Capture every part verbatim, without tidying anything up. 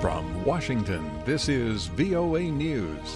From Washington, this is V O A News.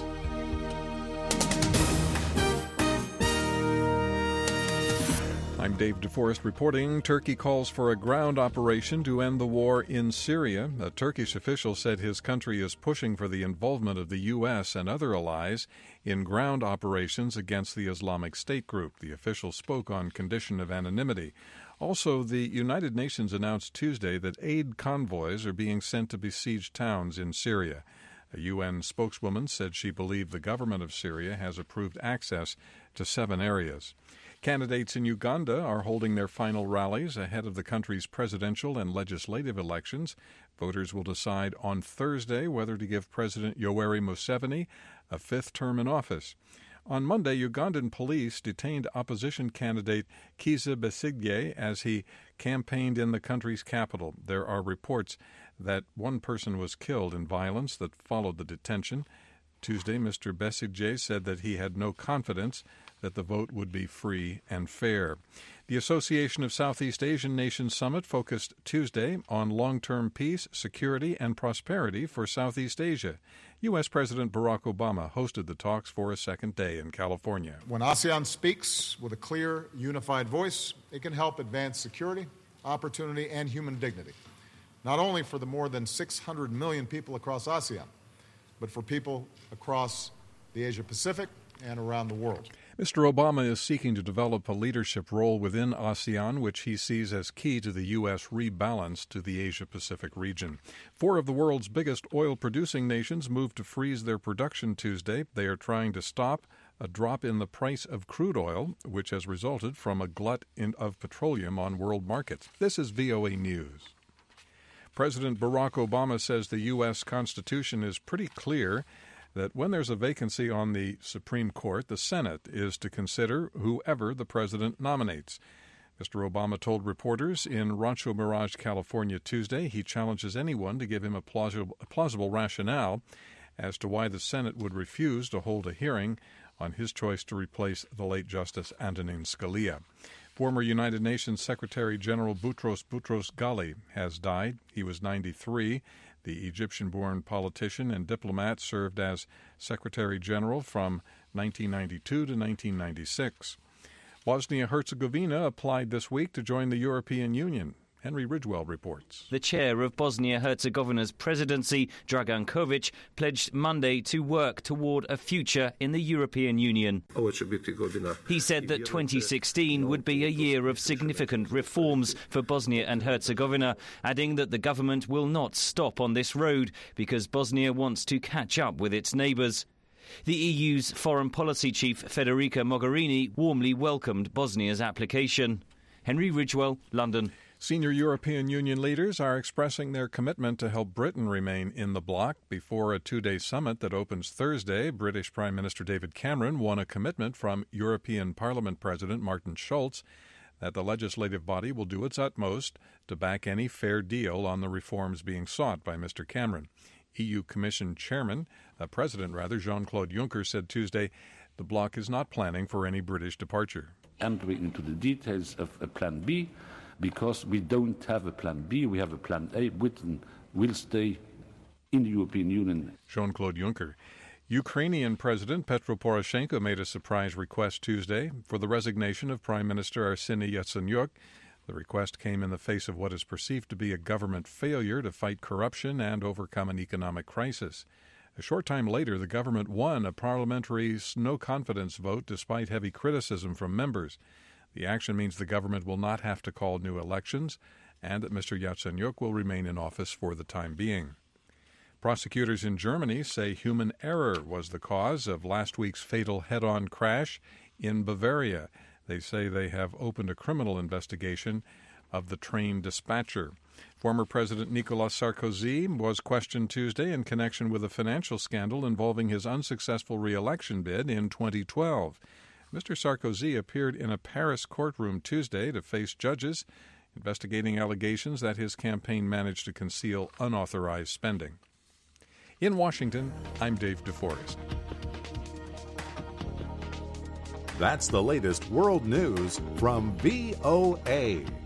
I'm Dave DeForest reporting. Turkey calls for a ground operation to end the war in Syria. A Turkish official said his country is pushing for the involvement of the U S and other allies in ground operations against the Islamic State group. The official spoke on condition of anonymity. Also, the United Nations announced Tuesday that aid convoys are being sent to besieged towns in Syria. A U N spokeswoman said she believed the government of Syria has approved access to seven areas. Candidates in Uganda are holding their final rallies ahead of the country's presidential and legislative elections. Voters will decide on Thursday whether to give President Yoweri Museveni a fifth term in office. On Monday, Ugandan police detained opposition candidate Kizza Besigye as he campaigned in the country's capital. There are reports that one person was killed in violence that followed the detention. Tuesday, Mister Besigye said that he had no confidence that the vote would be free and fair. The Association of Southeast Asian Nations Summit focused Tuesday on long-term peace, security, and prosperity for Southeast Asia. U S. President Barack Obama hosted the talks for a second day in California. When ASEAN speaks with a clear, unified voice, it can help advance security, opportunity, and human dignity, not only for the more than six hundred million people across ASEAN, but for people across the Asia-Pacific and around the world. Mister Obama is seeking to develop a leadership role within ASEAN, which he sees as key to the U S rebalance to the Asia-Pacific region. Four of the world's biggest oil-producing nations moved to freeze their production Tuesday. They are trying to stop a drop in the price of crude oil, which has resulted from a glut in, of petroleum on world markets. This is V O A News. President Barack Obama says the U S. Constitution is pretty clear that when there's a vacancy on the Supreme Court, the Senate is to consider whoever the president nominates. Mister Obama told reporters in Rancho Mirage, California, Tuesday he challenges anyone to give him a plausible, a plausible rationale as to why the Senate would refuse to hold a hearing on his choice to replace the late Justice Antonin Scalia. Former United Nations Secretary General Boutros Boutros Ghali has died. He was ninety-three. The Egyptian-born politician and diplomat served as Secretary General from nineteen ninety-two to nineteen ninety-six. Bosnia-Herzegovina applied this week to join the European Union. Henry Ridgewell reports. The chair of Bosnia-Herzegovina's presidency, Dragan Kovic, pledged Monday to work toward a future in the European Union. He said that twenty sixteen would be a year of significant reforms for Bosnia and Herzegovina, adding that the government will not stop on this road because Bosnia wants to catch up with its neighbours. The E U's foreign policy chief, Federica Mogherini, warmly welcomed Bosnia's application. Henry Ridgewell, London. Senior European Union leaders are expressing their commitment to help Britain remain in the bloc. Before a two-day summit that opens Thursday, British Prime Minister David Cameron won a commitment from European Parliament President Martin Schulz that the legislative body will do its utmost to back any fair deal on the reforms being sought by Mister Cameron. E U Commission Chairman, uh, President rather, Jean-Claude Juncker said Tuesday the bloc is not planning for any British departure. Entering into the details of a Plan B, because we don't have a Plan B, we have a Plan A. Britain will stay in the European Union. Jean-Claude Juncker. Ukrainian President Petro Poroshenko made a surprise request Tuesday for the resignation of Prime Minister Arseniy Yatsenyuk. The request came in the face of what is perceived to be a government failure to fight corruption and overcome an economic crisis. A short time later, the government won a parliamentary no-confidence vote despite heavy criticism from members. The action means the government will not have to call new elections and that Mister Yatsenyuk will remain in office for the time being. Prosecutors in Germany say human error was the cause of last week's fatal head-on crash in Bavaria. They say they have opened a criminal investigation of the train dispatcher. Former President Nicolas Sarkozy was questioned Tuesday in connection with a financial scandal involving his unsuccessful re-election bid in twenty twelve. Mister Sarkozy appeared in a Paris courtroom Tuesday to face judges investigating allegations that his campaign managed to conceal unauthorized spending. In Washington, I'm Dave DeForest. That's the latest world news from V O A.